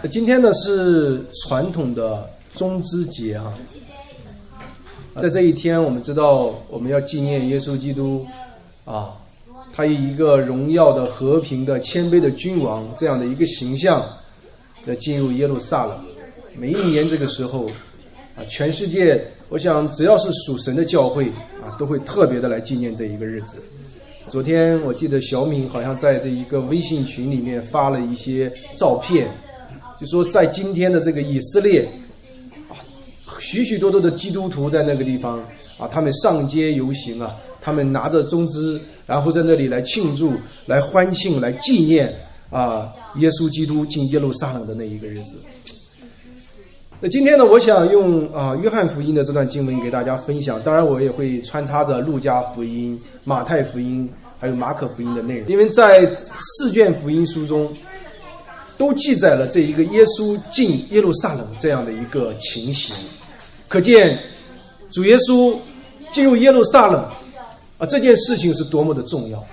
今天呢是传统的棕枝节哈，在这一天我们知道我们要纪念耶稣基督啊，他以一个荣耀的、和平的、谦卑的君王这样的一个形象来进入耶路撒冷。每一年这个时候啊，全世界我想只要是属神的教会啊，都会特别的来纪念这一个日子。昨天我记得小敏好像在这一个微信群里面发了一些照片，就说在今天的这个以色列啊，许许多多的基督徒在那个地方啊，他们上街游行啊，他们拿着棕枝，然后在那里来庆祝、来欢庆、来纪念啊，耶稣基督进耶路撒冷的那一个日子。那今天呢，我想用约翰福音的这段经文给大家分享，当然我也会穿插着路加福音、马太福音还有马可福音的内容，因为在4卷福音书中都记载了这一个耶稣进耶路撒冷这样的一个情形，可见主耶稣进入耶路撒冷啊，这件事情是多么的重要。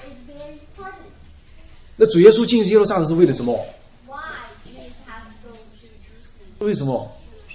那主耶稣进耶路撒冷是为了什么？为什么？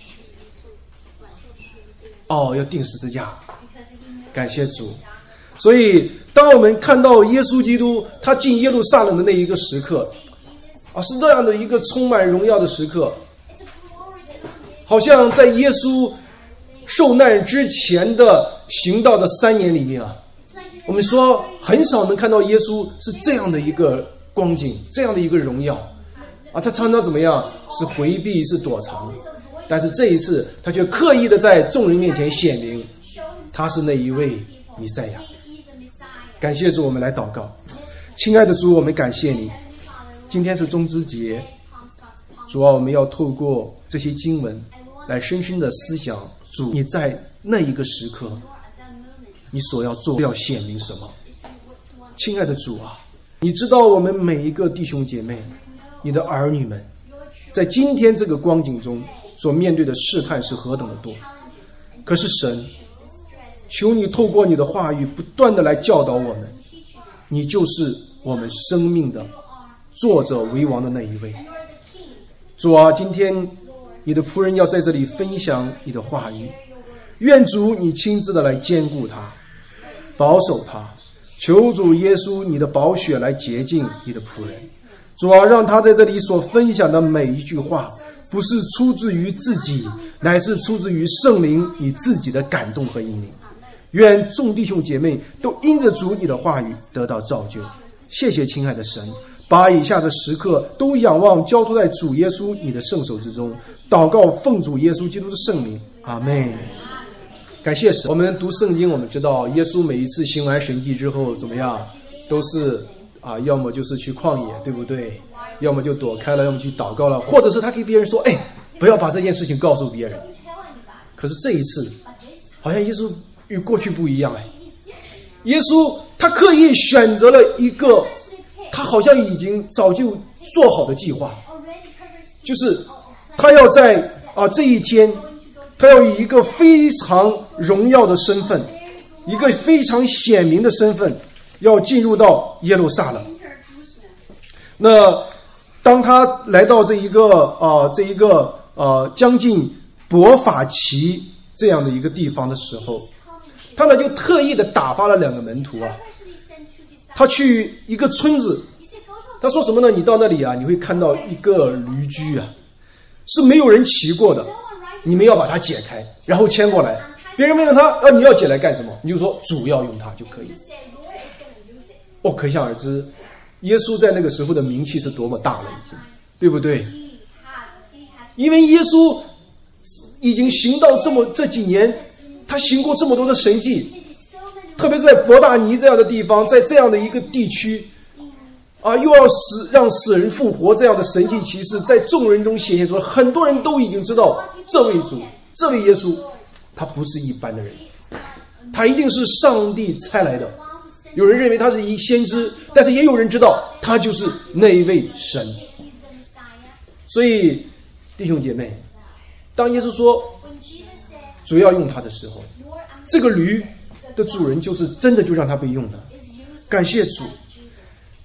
要钉十字架，感谢主。所以当我们看到耶稣基督他进耶路撒冷的那一个时刻啊，是那样的一个充满荣耀的时刻，好像在耶稣受难之前的行道的3年里面啊，我们说很少能看到耶稣是这样的一个光景，这样的一个荣耀啊，他常常怎么样？是回避，是躲藏。但是这一次他却刻意的在众人面前显明他是那一位弥赛亚。感谢主，我们来祷告。亲爱的主，我们感谢你，今天是棕枝节，主啊，我们要透过这些经文来深深的思想主你在那一个时刻你所要做要显明什么。亲爱的主啊，你知道我们每一个弟兄姐妹，你的儿女们在今天这个光景中所面对的试探是何等的多。可是神，求你透过你的话语不断的来教导我们，你就是我们生命的作者为王的那一位。主啊，今天你的仆人要在这里分享你的话语，愿主你亲自的来兼顾他，保守他，求主耶稣你的宝血来洁净你的仆人。主啊，让他在这里所分享的每一句话不是出自于自己，乃是出自于圣灵你自己的感动和引领。愿众弟兄姐妹都因着主你的话语得到造就。谢谢亲爱的神，把以下的时刻都仰望交托在主耶稣你的圣手之中，祷告奉主耶稣基督的圣名，阿们。感谢神。我们读圣经，我们知道耶稣每一次行完神迹之后怎么样，都是要么就是去旷野，对不对？要么就躲开了，要么去祷告了，或者是他给别人说，不要把这件事情告诉别人。可是这一次好像耶稣与过去不一样。耶稣他刻意选择了一个他好像已经早就做好的计划，就是他要在这一天，他要以一个非常荣耀的身份，一个非常显明的身份，要进入到耶路撒冷。那当他来到这一个将近伯法其这样的一个地方的时候，他呢就特意的打发了2个门徒他去一个村子，他说什么呢？你到那里你会看到一个驴驹是没有人骑过的，你们要把它解开，然后牵过来。别人问了他你要解来干什么？你就说主要用它就可以。可想而知耶稣在那个时候的名气是多么大了已经，对不对？因为耶稣已经行到这几年，他行过这么多的神迹，特别是在伯大尼这样的地方，在这样的一个地区又要让死人复活这样的神迹奇事在众人中显现出来，很多人都已经知道这位主，这位耶稣他不是一般的人，他一定是上帝差来的。有人认为他是一先知，但是也有人知道他就是那一位神。所以弟兄姐妹，当耶稣说主要用他的时候，这个驴的主人就是真的就让他被用的。感谢主。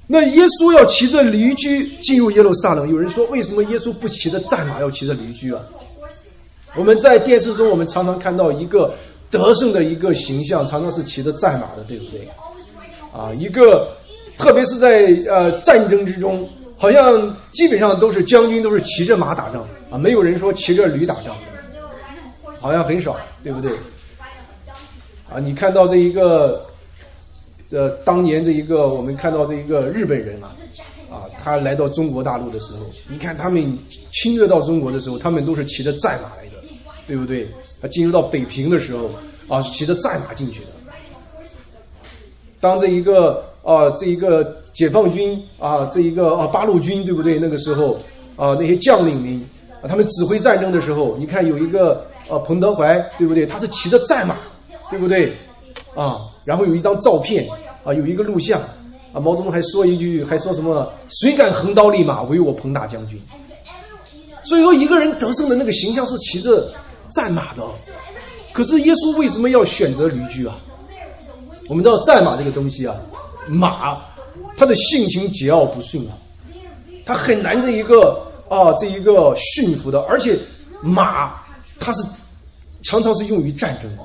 那耶稣要骑着驴驹进入耶路撒冷，有人说为什么耶稣不骑着战马，要骑着驴驹啊？我们在电视中我们常常看到一个得胜的一个形象，常常是骑着战马的，对不对？一个特别是在战争之中，好像基本上都是将军都是骑着马打仗啊，没有人说骑着驴打仗，好像很少，对不对？你看到这一个当年这一个我们看到这一个日本人他来到中国大陆的时候，你看他们侵略到中国的时候，他们都是骑着战马来的，对不对？他进入到北平的时候是骑着战马进去的。当这一个解放军这一个八路军，对不对？那个时候那些将领们他们指挥战争的时候，你看有一个彭德怀，对不对？他是骑着战马，对不对？然后有一张照片有一个录像毛泽东还说一句，还说什么谁敢横刀立马，唯我彭大将军。所以说一个人得胜的那个形象是骑着战马的。可是耶稣为什么要选择驴驹啊？我们知道战马这个东西马它的性情桀骜不驯它很难这一个驯服的，而且马它是常常是用于战争的，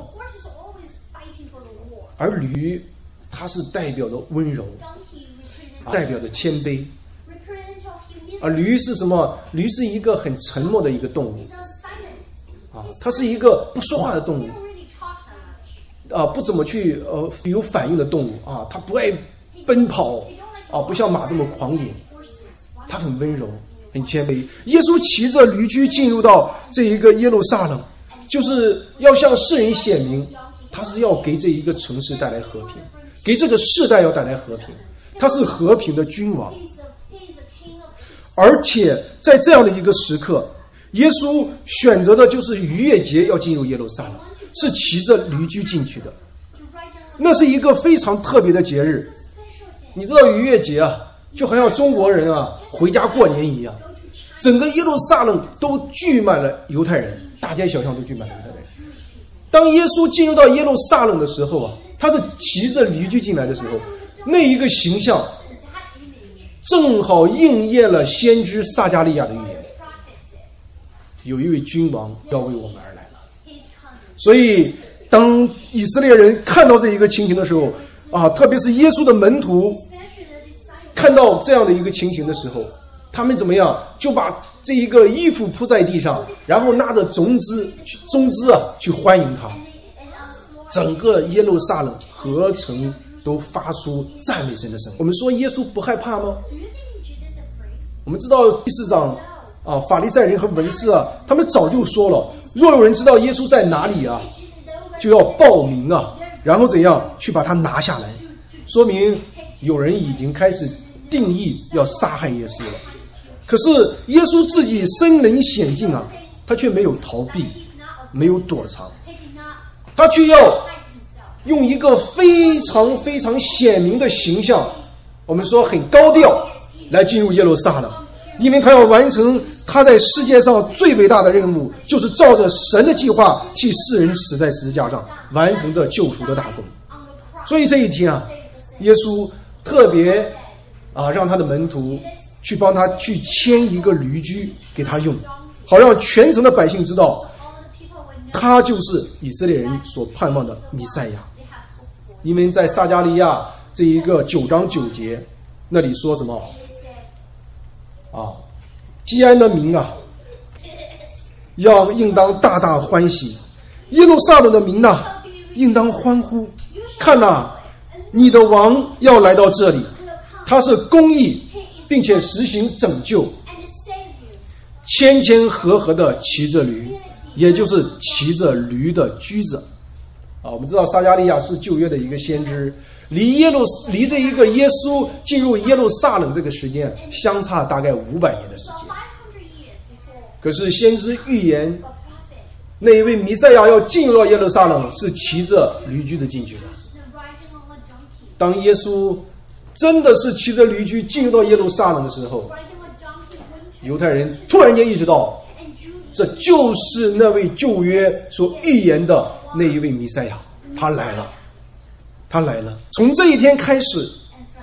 而驴它是代表的温柔，代表的谦卑。驴是什么？驴是一个很沉默的一个动物它是一个不说话的动物不怎么去有反应的动物它不爱奔跑不像马这么狂野，它很温柔很谦卑。耶稣骑着驴驹进入到这一个耶路撒冷，就是要向世人显明他是要给这一个城市带来和平，给这个世代要带来和平，他是和平的君王。而且在这样的一个时刻，耶稣选择的就是逾越节要进入耶路撒冷，是骑着驴驹进去的。那是一个非常特别的节日。你知道逾越节就好像中国人回家过年一样，整个耶路撒冷都聚满了犹太人，大街小巷都聚满了犹太人。当耶稣进入到耶路撒冷的时候他是骑着驴驹进来的时候，那一个形象正好应验了先知撒迦利亚的预言，有一位君王要为我们而来了。所以当以色列人看到这一个情形的时候特别是耶稣的门徒看到这样的一个情形的时候，他们怎么样？就把这一个衣服铺在地上，然后拿着棕枝去欢迎他。整个耶路撒冷合城都发出赞美神的声音。我们说耶稣不害怕吗？我们知道第4章法利赛人和文士他们早就说了，若有人知道耶稣在哪里就要报名然后怎样去把他拿下来，说明有人已经开始定义要杀害耶稣了。可是耶稣自己身临险境他却没有逃避，没有躲藏，他却要用一个非常非常显明的形象，我们说很高调来进入耶路撒冷，因为他要完成他在世界上最伟大的任务，就是照着神的计划替世人死在十字架上，完成这救赎的大功。所以这一天耶稣特别让他的门徒去帮他去牵一个驴驹给他用，好让全城的百姓知道他就是以色列人所盼望的弥赛亚。因为在撒迦利亚这一个9章9节那里说什么西安的民要应当大大欢喜，耶路撒冷的民应当欢呼，看你的王要来到这里，他是公义并且实行拯救，谦谦和和的骑着驴，也就是骑着驴的驹子我们知道撒迦利亚是旧约的一个先知，离这一个耶稣进入耶路撒冷这个时间相差大概500年的时间。可是先知预言那一位弥赛亚要进入到耶路撒冷是骑着驴驹子进去的。当耶稣真的是骑着驴驹进入到耶路撒冷的时候，犹太人突然间意识到这就是那位旧约所预言的那一位弥赛亚，他来了。从这一天开始，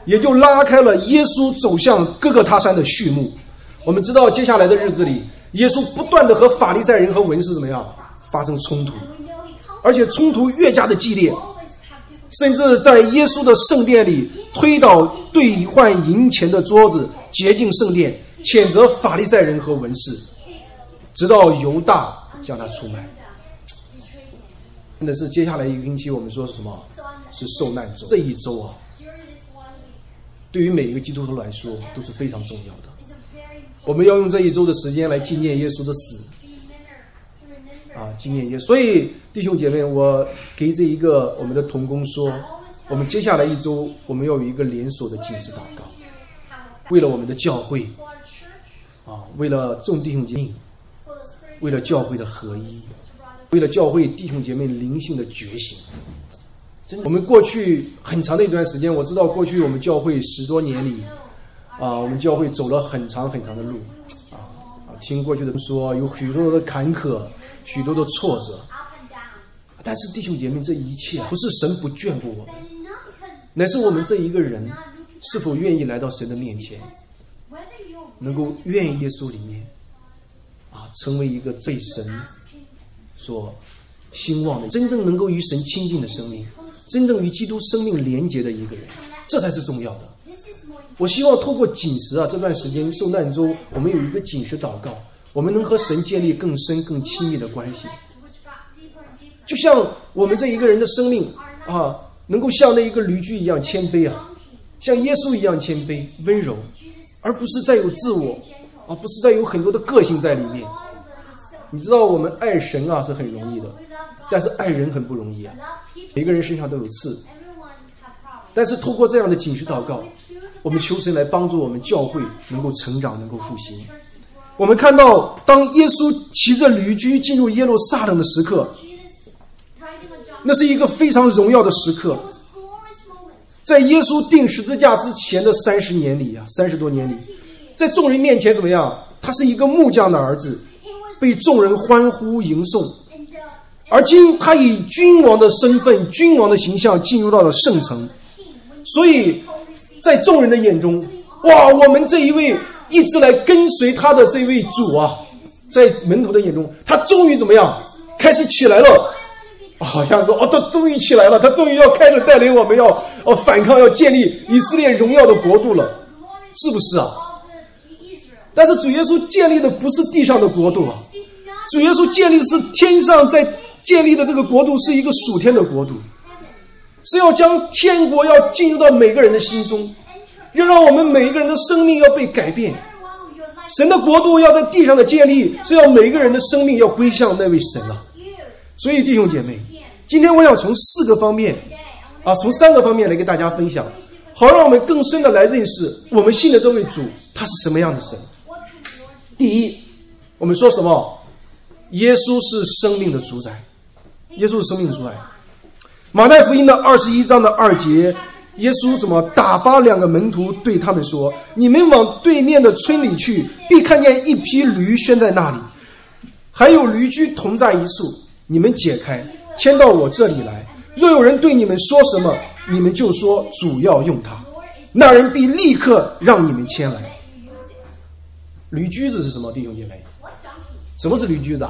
也就拉开了耶稣走向各个他山的序幕。我们知道接下来的日子里，耶稣不断的和法利赛人和文士怎么样发生冲突，而且冲突越加的激烈，甚至在耶稣的圣殿里推倒兑换银钱的桌子，洁净圣殿，谴责法利赛人和文士，直到犹大将他出卖。真的是接下来一个星期，我们说是什么？是受难周。这一周啊，对于每一个基督徒来说都是非常重要的。我们要用这一周的时间来纪念耶稣的死纪念耶稣。所以弟兄姐妹，我给这一个我们的同工说，我们接下来一周我们要有一个连锁的禁食祷告，为了我们的教会为了众弟兄姐妹，为了教会的合一，为了教会弟兄姐妹灵性的觉醒。我们过去很长的一段时间，我知道过去我们教会10多年里我们教会走了很长很长的路听过去的人说有许多的坎坷，许多的挫折，但是弟兄姐妹，这一切不是神不眷顾我们，乃是我们这一个人是否愿意来到神的面前，能够愿意耶稣里面成为一个被神所兴旺的，真正能够与神亲近的生命，真正与基督生命连结的一个人，这才是重要的。我希望透过禁食这段时间受难周，我们有一个禁食祷告，我们能和神建立更深更亲密的关系，就像我们这一个人的生命能够像那一个驴驹一样谦卑像耶稣一样谦卑温柔，而不是再有自我不是再有很多的个性在里面。你知道我们爱神是很容易的，但是爱人很不容易每个人身上都有刺。但是透过这样的禁食祷告，我们求神来帮助我们教会能够成长，能够复兴。我们看到当耶稣骑着驴驹进入耶路撒冷的时刻，那是一个非常荣耀的时刻。在耶稣钉十字架之前的30年里30多年里，在众人面前怎么样？他是一个木匠的儿子，被众人欢呼迎送。而今他以君王的身份，君王的形象进入到了圣城，所以在众人的眼中，我们这一位一直来跟随他的这位主在门徒的眼中，他终于怎么样？开始起来了，好像说他终于起来了，他终于要开始带领我们要反抗，要建立以色列荣耀的国度了，是不是但是主耶稣建立的不是地上的国度主耶稣建立的是天上在建立的这个国度，是一个属天的国度，是要将天国要进入到每个人的心中，要让我们每一个人的生命要被改变。神的国度要在地上的建立，是要每个人的生命要归向那位神所以弟兄姐妹，今天我想从4个方面从3个方面来给大家分享，好让我们更深的来认识我们信的这位主他是什么样的神。第一，我们说什么？耶稣是生命的主宰，耶稣是生命的主宰。马太福音的21章的2节，耶稣怎么打发2个门徒对他们说，你们往对面的村里去，必看见一匹驴拴在那里，还有驴驹同在一处，你们解开，牵到我这里来。若有人对你们说什么，你们就说主要用它，那人必立刻让你们牵来。驴驹子是什么，弟兄姐妹？什么是驴驹子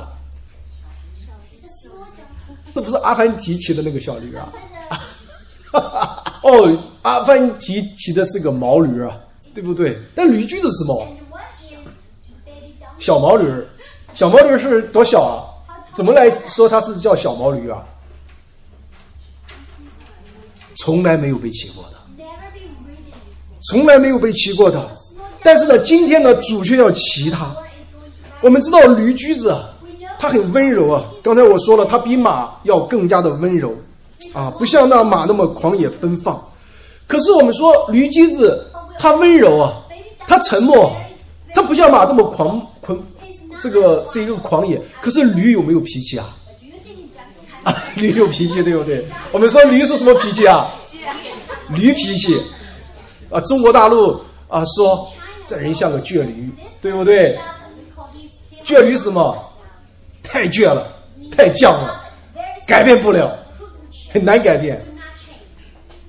这不是阿凡提骑的那个小驴阿凡提骑的是个毛驴对不对？但驴驹子是什么？小毛驴。小毛驴是多小怎么来说它是叫小毛驴从来没有被骑过的，从来没有被骑过的。但是呢，今天呢，主却要骑它。我们知道驴驹子它很温柔刚才我说了，它比马要更加的温柔不像那马那么狂野奔放。可是我们说驴驹子它温柔它沉默，它不像马这么这个狂野。可是驴有没有脾气驴有脾气，对不对？我们说驴是什么脾气驴脾气中国大陆说这人像个倔驴，对不对？倔驴是什么？太倔了，太犟了，改变不了，很难改变。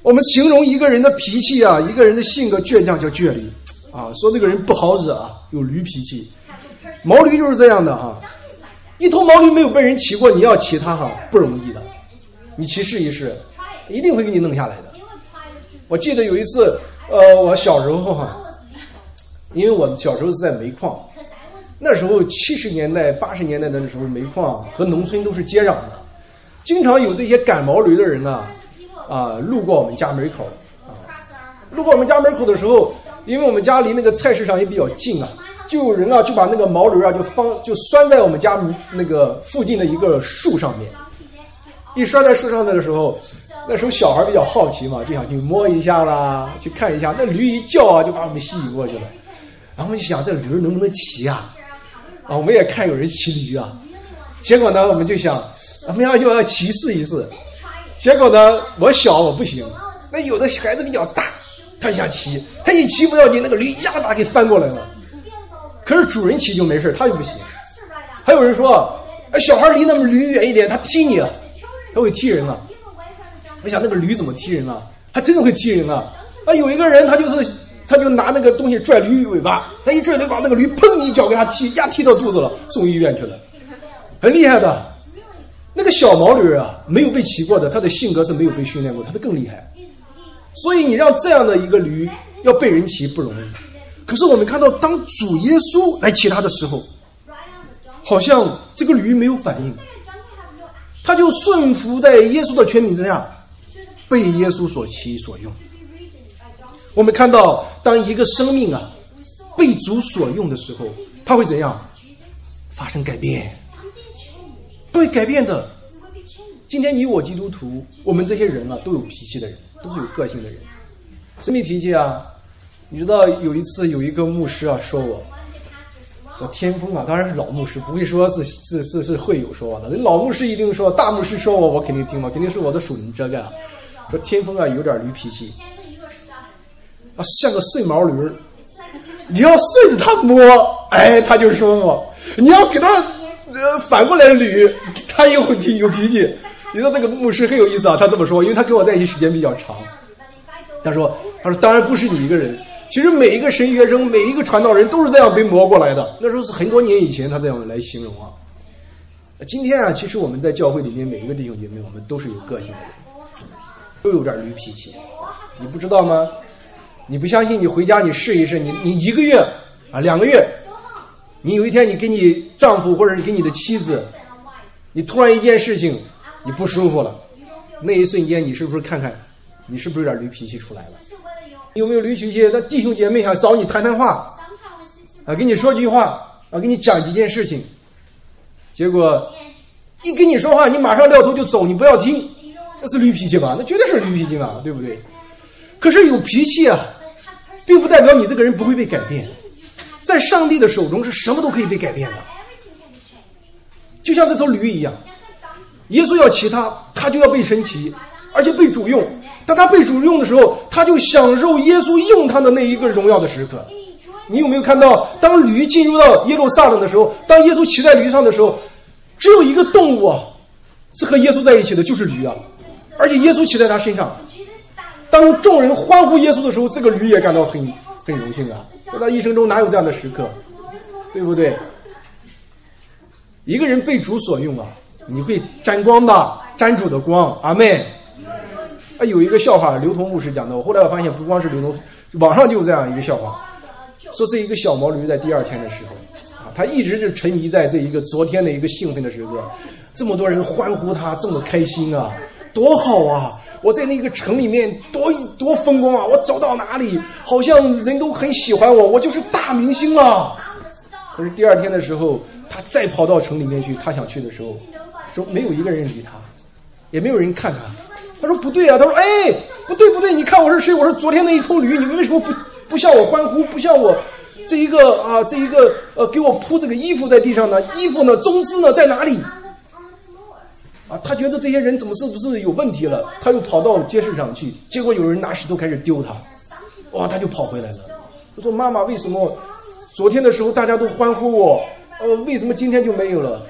我们形容一个人的脾气啊，一个人的性格倔强叫倔驴啊，说这个人不好惹啊，有驴脾气。毛驴就是这样的哈，一头毛驴没有被人骑过，你要骑它哈不容易的，你骑试一试，一定会给你弄下来的。我记得有一次，我小时候哈，因为我小时候是在煤矿，那时候70年代、80年代的时候，煤矿和农村都是接壤的，经常有这些赶毛驴的人路过我们家门口路过我们家门口的时候，因为我们家离那个菜市场也比较近啊，就有人就把那个毛驴就拴在我们家那个附近的一个树上面。一拴在树上的时候，那时候小孩比较好奇嘛，就想去摸一下啦，去看一下。那驴一叫就把我们吸引过去了。然后我们就想这驴能不能骑我们也看有人骑驴结果呢，我们就想我们就要骑试一试。结果呢，我小我不行，那有的孩子比较大，他想骑，他一骑不要紧，那个驴一下把他给翻过来了。可是主人骑就没事，他就不行。还有人说，小孩离那么驴远一点，他踢你，他会踢人我想那个驴怎么踢人还真的会踢人有一个人他就拿那个东西拽驴尾巴，他一拽驴把那个驴砰一脚给他踢到肚子了，送医院去了，很厉害的。那个小毛驴没有被骑过的，他的性格是没有被训练过，他的更厉害。所以你让这样的一个驴要被人骑不容易。可是我们看到当主耶稣来骑他的时候，好像这个驴没有反应，他就顺服在耶稣的权柄之下，被耶稣所骑所用。我们看到当一个生命被主所用的时候，他会怎样发生改变？会改变的。今天你我基督徒，我们这些人都有脾气的人，都是有个性的人。什么脾气你知道有一次有一个牧师说我说天风当然是老牧师，不会说是会友说我的。老牧师一定说，大牧师说我肯定听嘛，肯定是我的属灵遮盖说天风有点驴脾气像个碎毛驴，你要顺着他摸，他就说我；你要给他反过来捋，他也会有脾气。你说这个牧师很有意思他这么说，因为他跟我在一起时间比较长。他说当然不是你一个人，其实每一个神学生，每一个传道人都是这样被磨过来的。那时候是很多年以前他这样来形容今天其实我们在教会里面每一个弟兄姐妹，我们都是有个性的人，都有点驴脾气，你不知道吗？你不相信，你回家你试一试，你1个月2个月，你有一天你跟你丈夫或者你跟你的妻子，你突然一件事情你不舒服了，那一瞬间你是不是看看你是不是有点驴脾气出来了？有没有驴脾气？那弟兄姐妹想找你谈谈话跟你说句话跟你讲几件事情，结果一跟你说话你马上掉头就走，你不要听，那是驴脾气吧？那绝对是驴脾气嘛，对不对？可是有脾气并不代表你这个人不会被改变。在上帝的手中是什么都可以被改变的，就像这头驴一样，耶稣要骑他就要被神骑，而且被主用。当他被主用的时候，他就享受耶稣用他的那一个荣耀的时刻。你有没有看到，当驴进入到耶路撒冷的时候，当耶稣骑在驴上的时候，只有一个动物是和耶稣在一起的，就是驴而且耶稣骑在他身上。当众人欢呼耶稣的时候，这个驴也感到很荣幸在他一生中哪有这样的时刻，对不对？一个人被主所用你会沾光的，沾主的光。阿们。有一个笑话，刘同牧师讲的，我后来我发现不光是刘同，网上就有这样一个笑话，说这一个小毛驴在第2天的时候他一直是沉迷在这一个昨天的一个兴奋的时刻，这么多人欢呼他，这么开心多好我在那个城里面多风光我走到哪里好像人都很喜欢我就是大明星了。可是第2天的时候，他再跑到城里面去，他想去的时候，没有一个人理他，也没有人看他。他说不对他说不对，你看我是谁？我是昨天那一头驴，你们为什么不向我欢呼，不向我这一个给我铺这个衣服在地上呢？衣服呢，中资呢在哪里？他觉得这些人是不是有问题了？他又跑到街市上去，结果有人拿石头开始丢他，他就跑回来了。他说妈妈，为什么昨天的时候大家都欢呼我，为什么今天就没有了？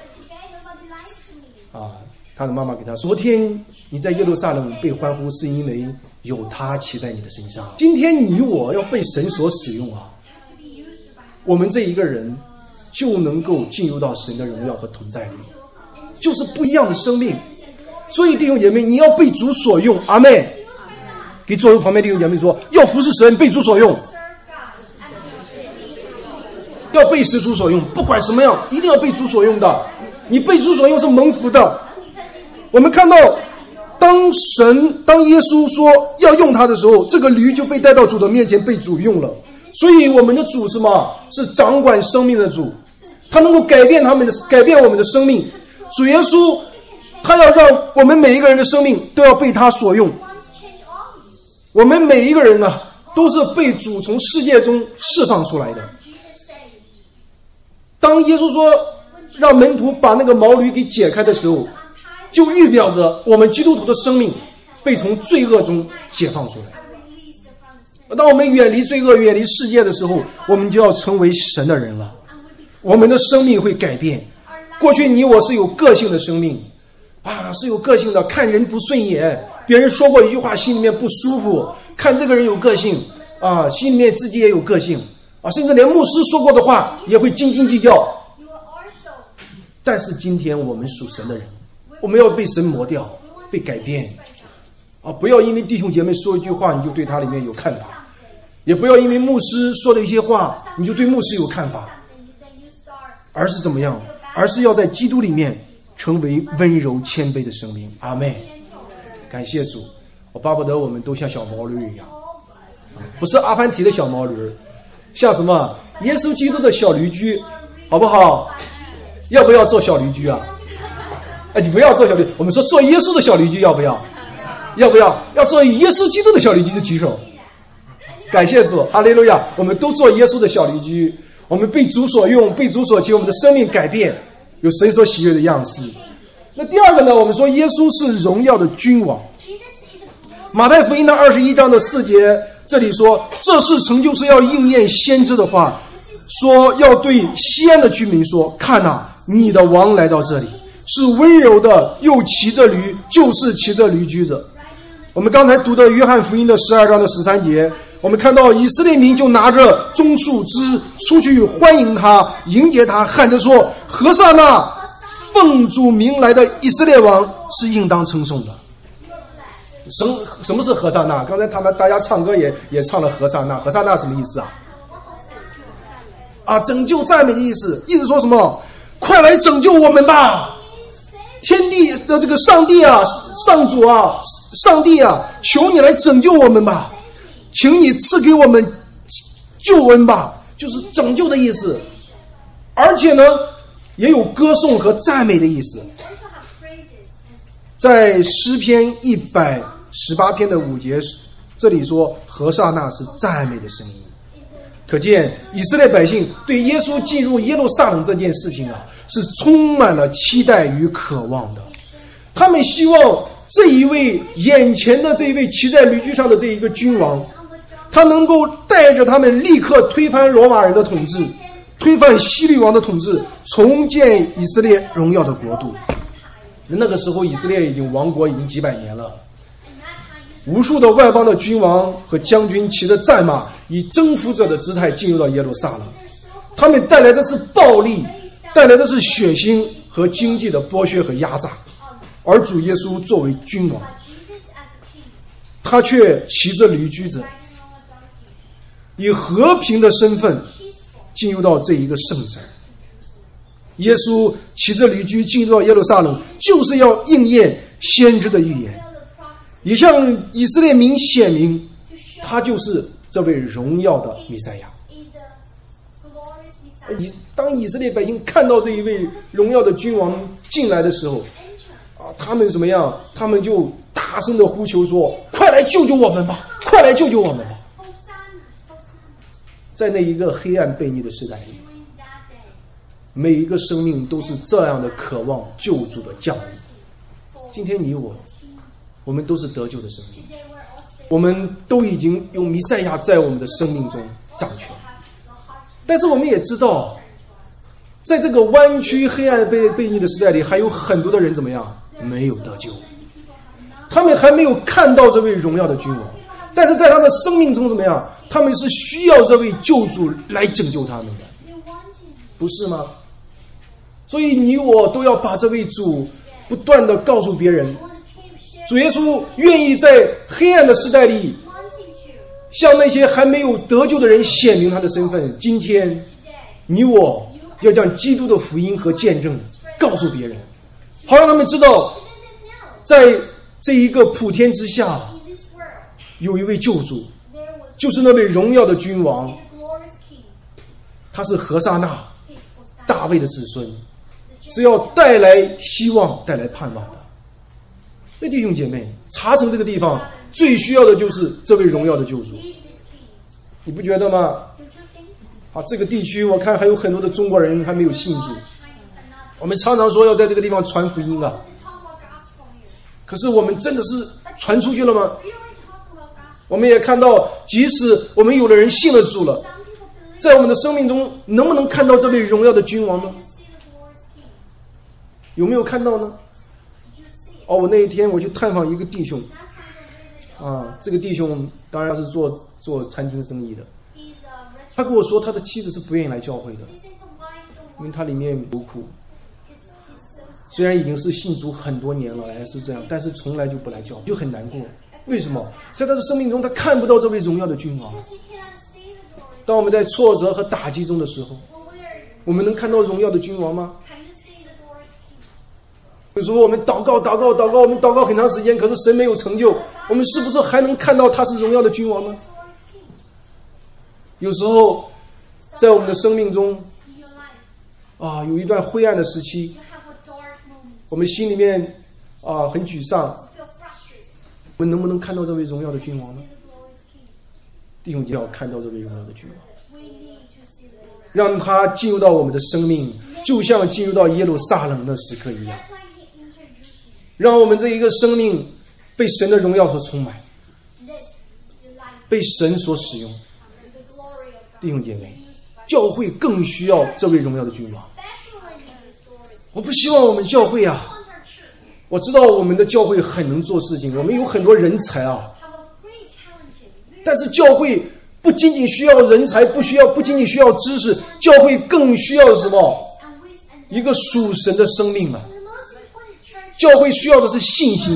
他的妈妈给他说，昨天你在耶路撒冷被欢呼，是因为有他骑在你的身上。今天你我要被神所使用啊，我们这一个人就能够进入到神的荣耀和同在里，就是不一样的生命。所以弟兄姐妹，你要被主所用，阿妹，给座位旁边弟兄姐妹说，要服侍神，被主所用，要被使主所用，不管什么样，一定要被主所用的。你被主所用是蒙福的。我们看到当耶稣说要用他的时候，这个驴就被带到主的面前，被主用了。所以我们的主是什么？是掌管生命的主，他能够改变我们的生命。主耶稣他要让我们每一个人的生命都要被他所用。我们每一个人啊，都是被主从世界中释放出来的。当耶稣说让门徒把那个毛驴给解开的时候，就预表着我们基督徒的生命被从罪恶中解放出来。当我们远离罪恶、远离世界的时候，我们就要成为神的人了。我们的生命会改变。过去你我是有个性的生命啊，是有个性的，看人不顺眼，别人说过一句话心里面不舒服，看这个人有个性啊，心里面自己也有个性啊，甚至连牧师说过的话也会斤斤计较。但是今天我们属神的人，我们要被神磨掉，被改变啊！不要因为弟兄姐妹说一句话你就对他里面有看法，也不要因为牧师说的一些话你就对牧师有看法，而是怎么样？而是要在基督里面成为温柔谦卑的生命。阿们。感谢主，我巴不得我们都像小毛驴一样，不是阿凡提的小毛驴，像什么耶稣基督的小驴驹，好不好？要不要做小驴驹啊？你不要做小驴，我们说做耶稣的小驴驹，要不要？要不要？要做耶稣基督的小驴驹就举手。感谢主，哈利路亚！我们都做耶稣的小驴驹，我们被主所用，被主所骑，我们的生命改变，有神所喜悦的样式。那第二个呢？我们说耶稣是荣耀的君王。马太福音的21章的4节，这里说，这事成就是要应验先知的话，说要对西安的居民说，看啊，你的王来到这里，是温柔的，又骑着驴，就是骑着驴驹者。我们刚才读的约翰福音的12章的13节，我们看到以色列民就拿着棕树枝出去欢迎他，迎接他，喊着说，何塞那，奉主名来的以色列王是应当称颂的。什么是何塞那？刚才大家唱歌也唱了何塞那。何塞那什么意思啊？拯救赞美的意思，意思说什么？快来拯救我们吧！天地的这个上帝啊，上主啊，上帝啊，求你来拯救我们吧，请你赐给我们救恩吧，就是拯救的意思。而且呢，也有歌颂和赞美的意思。在诗篇118篇的5节，这里说何塞那是赞美的声音。可见以色列百姓对耶稣进入耶路撒冷这件事情啊，是充满了期待与渴望的。他们希望这一位眼前的这一位骑在驴驹上的这一个君王，他能够带着他们立刻推翻罗马人的统治，推翻希律王的统治，重建以色列荣耀的国度。那个时候以色列已经亡国已经几百年了，无数的外邦的君王和将军骑着战马，以征服者的姿态进入到耶路撒冷。他们带来的是暴力，带来的是血腥和经济的剥削和压榨。而主耶稣作为君王，他却骑着驴驹子，以和平的身份进入到这一个圣城。耶稣骑着驴驹进入到耶路撒冷，就是要应验先知的预言，也向以色列民显明他就是这位荣耀的弥赛亚。当以色列百姓看到这一位荣耀的君王进来的时候他们怎么样？他们就大声的呼求说，快来救救我们吧，快来救救我们吧。在那一个黑暗悖逆的时代里，每一个生命都是这样的渴望救主的降临。今天你我们都是得救的生命，我们都已经有弥赛亚在我们的生命中掌权。但是我们也知道，在这个弯曲黑暗悖逆的时代里，还有很多的人怎么样？没有得救。 他们还没有看到这位荣耀的君王，但是在他的生命中怎么样？他们是需要这位救主来拯救他们的，不是吗？所以你我都要把这位主不断的告诉别人。主耶稣愿意在黑暗的时代里向那些还没有得救的人显明他的身份。今天你我要将基督的福音和见证告诉别人，好让他们知道在这一个普天之下有一位救主，就是那位荣耀的君王，他是何撒那，大卫的子孙，是要带来希望带来盼望的。所以弟兄姐妹，查城这个地方最需要的就是这位荣耀的救主，你不觉得吗？这个地区我看还有很多的中国人还没有信主，我们常常说要在这个地方传福音啊，可是我们真的是传出去了吗？我们也看到，即使我们有的人信了主了，在我们的生命中能不能看到这位荣耀的君王呢？有没有看到呢？我那一天我去探访一个弟兄，这个弟兄当然是做餐厅生意的，他跟我说他的妻子是不愿意来教会的，因为他里面有苦，虽然已经是信主很多年了，还是这样，但是从来就不来教会，就很难过。为什么？在他的生命中他看不到这位荣耀的君王。当我们在挫折和打击中的时候，我们能看到荣耀的君王吗？有时候我们祷告，我们祷告很长时间，可是神没有成就，我们是不是还能看到他是荣耀的君王呢？有时候在我们的生命中有一段灰暗的时期，我们心里面很沮丧，我们能不能看到这位荣耀的君王呢？弟兄姐妹，要看到这位荣耀的君王，让他进入到我们的生命，就像进入到耶路撒冷的时刻一样，让我们这一个生命被神的荣耀所充满，被神所使用。弟兄姐妹，教会更需要这位荣耀的君王。我不希望我们教会我知道我们的教会很能做事情，我们有很多人才但是教会不仅仅需要人才，不仅仅需要知识，教会更需要什么？一个属神的生命教会需要的是信心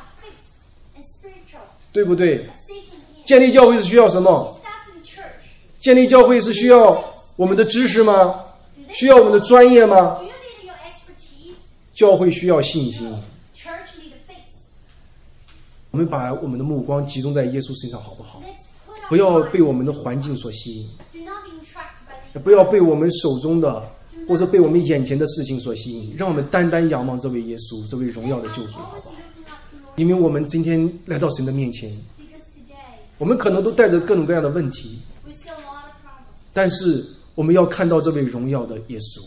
对不对？建立教会是需要什么？建立教会是需要我们的知识吗？需要我们的专业吗？教会需要信心。我们把我们的目光集中在耶稣身上好不好？不要被我们的环境所吸引，也不要被我们手中的或者被我们眼前的事情所吸引，让我们单单仰望这位耶稣，这位荣耀的救主，好不好？因为我们今天来到神的面前，我们可能都带着各种各样的问题，但是我们要看到这位荣耀的耶稣，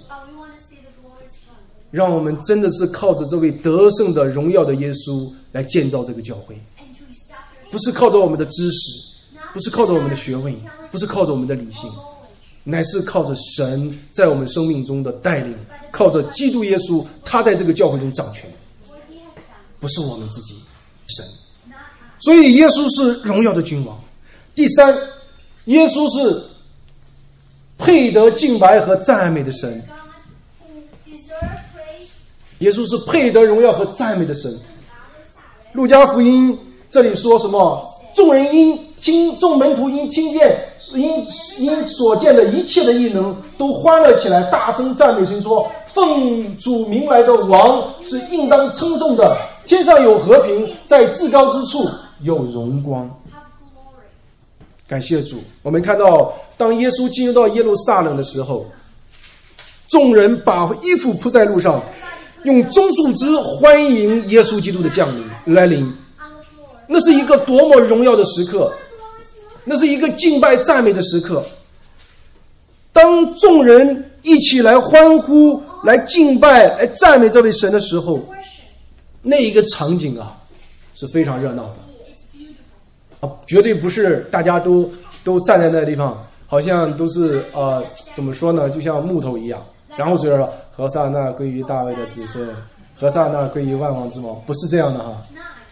让我们真的是靠着这位得胜的荣耀的耶稣来建造这个教会，不是靠着我们的知识，不是靠着我们的学位，不是靠着我们的理性，乃是靠着神在我们生命中的带领，靠着基督耶稣，他在这个教会中掌权，不是我们自己，神。所以耶稣是荣耀的君王。第三，耶稣是配得敬拜和赞美的神。耶稣是配得荣耀和赞美的神。路加福音这里说什么？众门徒因听见因所见的一切的异能，都欢乐起来，大声赞美神，说：奉主名来的王是应当称颂的，天上有和平，在至高之处有荣光。感谢主。我们看到当耶稣进入到耶路撒冷的时候，众人把衣服铺在路上，用棕树枝欢迎耶稣基督的降临来临。那是一个多么荣耀的时刻，那是一个敬拜赞美的时刻。当众人一起来欢呼，来敬拜，来赞美这位神的时候，那一个场景是非常热闹的绝对不是大家都站在那个地方，好像都是怎么说呢，就像木头一样，然后就说何撒那归于大卫的子孙，何撒那归于万王之王，不是这样的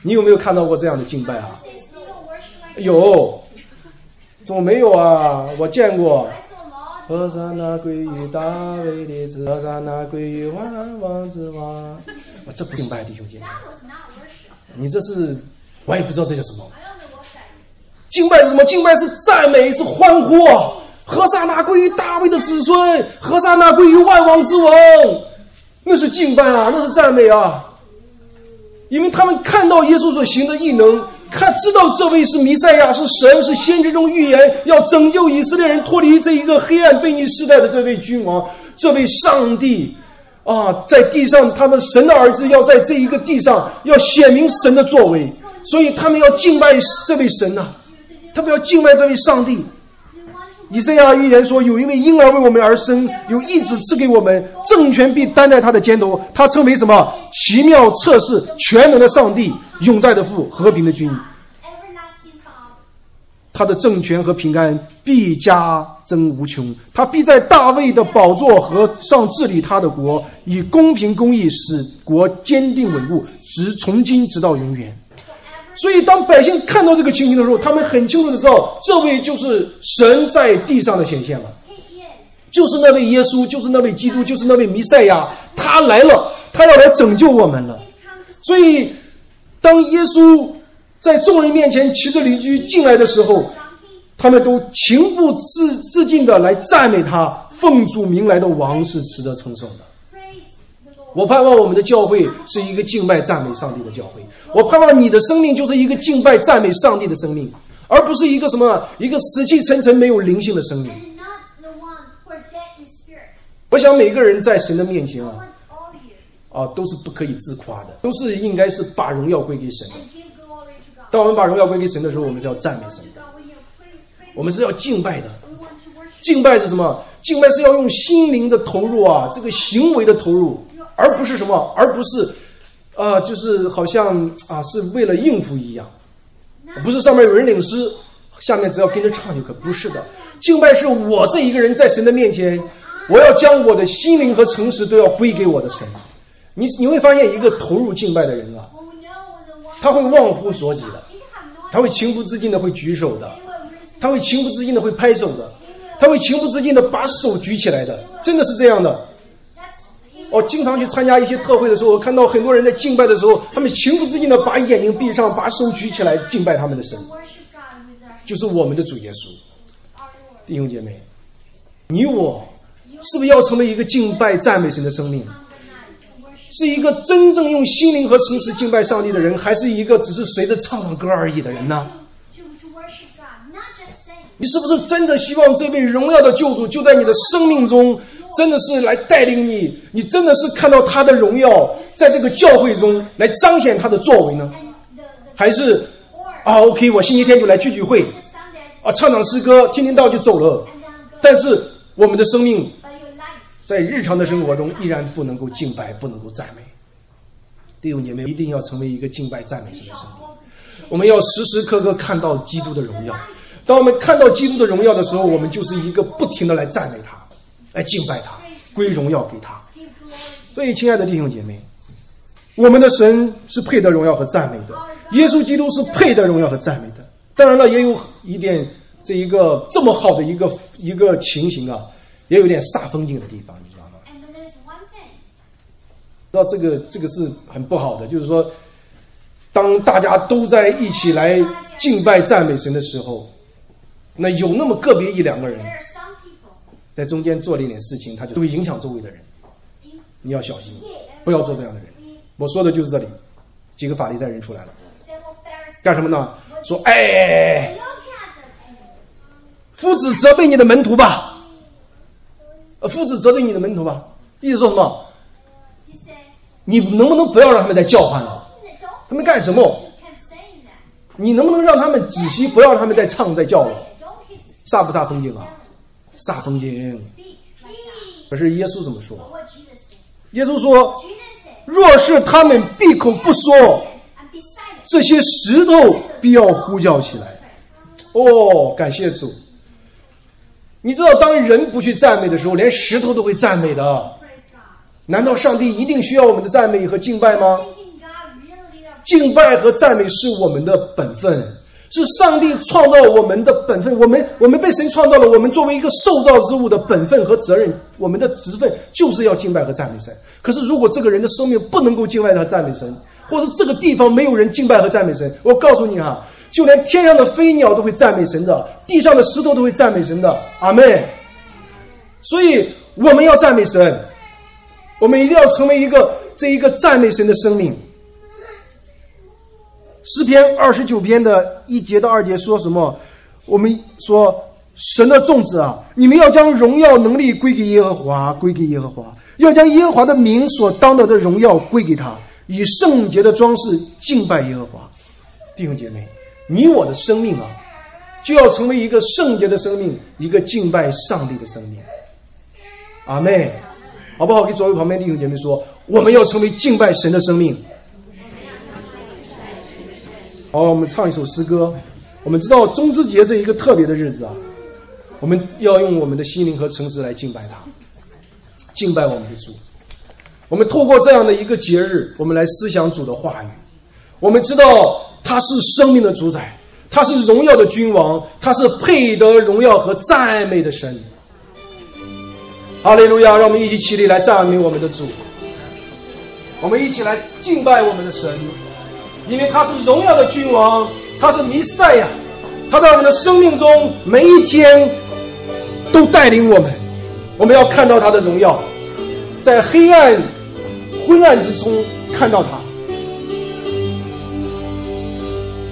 你有没有看到过这样的敬拜啊？有，怎么没有啊？我见过。和散那归于大卫的子，和散那归于万王之王。这不敬拜，弟兄姐妹。你这是，我也不知道这叫什么。敬拜是什么？敬拜是赞美，是欢呼。和散那归于大卫的子孙，和散那归于万王之王。那是敬拜啊，那是赞美啊。因为他们看到耶稣所行的异能，知道这位是弥赛亚，是神，是先知中预言要拯救以色列人脱离这一个黑暗悖逆时代的这位君王，这位上帝啊，在地上他们神的儿子要在这一个地上要显明神的作为，所以他们要敬拜这位神啊，他们要敬拜这位上帝。以赛亚预言说，有一位婴儿为我们而生，有一子赐给我们，政权必担在他的肩头，他称为什么？奇妙测试全能的上帝，永在的父，和平的君。他的政权和平安必加增无穷，他必在大卫的宝座和上治理他的国，以公平公义使国坚定稳固，从今直到永远。所以当百姓看到这个情形的时候，他们很清楚的知道，这位就是神在地上的显现了，就是那位耶稣，就是那位基督，就是那位弥赛亚，他来了，他要来拯救我们了。所以当耶稣在众人面前骑着驴驹进来的时候，他们都情不自禁的来赞美他，奉主名来的王是值得称颂的。我盼望我们的教会是一个敬拜赞美上帝的教会，我盼望你的生命就是一个敬拜赞美上帝的生命，而不是一个一个死气沉沉没有灵性的生命。我想每个人在神的面前都是不可以自夸的，都是应该是把荣耀归给神的。当我们把荣耀归给神的时候，我们是要赞美神的，我们是要敬拜的。敬拜是什么？敬拜是要用心灵的投入这个行为的投入，而不是什么？而不是就是好像是为了应付一样，不是上面有人领诗，下面只要跟着唱就可，不是的。敬拜是我这一个人在神的面前，我要将我的心灵和诚实都要归给我的神。你会发现一个投入敬拜的人他会忘乎所己的，他会情不自禁的会举手的，他会情不自禁的会拍手的，他会情不自禁的把手举起来的，真的是这样的。我经常去参加一些特会的时候，我看到很多人在敬拜的时候，他们情不自禁的把眼睛闭上，把手举起来敬拜他们的神，就是我们的主耶稣。弟兄姐妹，你我是不是要成为一个敬拜赞美神的生命？是一个真正用心灵和诚实敬拜上帝的人，还是一个只是随着唱唱歌而已的人呢？你是不是真的希望这位荣耀的救主就在你的生命中，真的是来带领你，你真的是看到他的荣耀在这个教会中来彰显他的作为呢？还是OK， 我星期天就来聚会唱唱诗歌，听听道就走了，但是我们的生命在日常的生活中依然不能够敬拜，不能够赞美。弟兄姐妹，一定要成为一个敬拜赞美神的生命。我们要时时刻刻看到基督的荣耀，当我们看到基督的荣耀的时候，我们就是一个不停的来赞美他，来敬拜他，归荣耀给他。所以亲爱的弟兄姐妹，我们的神是配得荣耀和赞美的，耶稣基督是配得荣耀和赞美的。当然了，也有一点这么好的一个情形也有点煞风景的地方，你知道吗？知道这个是很不好的，就是说当大家都在一起来敬拜赞美神的时候，那有那么个别一两个人在中间做了一点事情，他就会影响周围的人。你要小心，不要做这样的人。我说的就是这里，几个法利赛人出来了，干什么呢？说夫子责备你的门徒吧，夫子责备你的门徒吧，意思说什么？你能不能不要让他们再叫唤了？他们干什么？你能不能让他们仔细，不要让他们再唱再叫了？煞不煞风景啊？煞风景。可是耶稣怎么说？耶稣说，若是他们闭口不说，这些石头必要呼叫起来。感谢主。你知道当人不去赞美的时候，连石头都会赞美的。难道上帝一定需要我们的赞美和敬拜吗？ 敬拜和赞美是我们的本分，是上帝创造我们的本分。我们被神创造了，我们作为一个受造之物的本分和责任，我们的职分就是要敬拜和赞美神。可是如果这个人的生命不能够敬拜和赞美神，或者这个地方没有人敬拜和赞美神，我告诉你哈，就连天上的飞鸟都会赞美神的，地上的石头都会赞美神的。阿们。所以我们要赞美神，我们一定要成为一个赞美神的生命。诗篇29篇的1节到2节说什么？我们说神的众子啊，你们要将荣耀能力归给耶和华，归给耶和华，要将耶和华的名所当得的荣耀归给他，以圣洁的装饰敬拜耶和华。弟兄姐妹，你我的生命啊，就要成为一个圣洁的生命，一个敬拜上帝的生命。阿们，好不好？给左右旁边弟兄姐妹说，我们要成为敬拜神的生命。好，我们唱一首诗歌。我们知道中之节这一个特别的日子啊，我们要用我们的心灵和诚实来敬拜他，敬拜我们的主。我们透过这样的一个节日，我们来思想主的话语。我们知道他是生命的主宰，他是荣耀的君王，他是配得荣耀和赞美的神。哈利路亚！让我们一起起立来赞美我们的主，我们一起来敬拜我们的神，因为他是荣耀的君王，他是弥赛亚，他在我们的生命中每一天都带领我们。我们要看到他的荣耀，在黑暗昏暗之中看到他。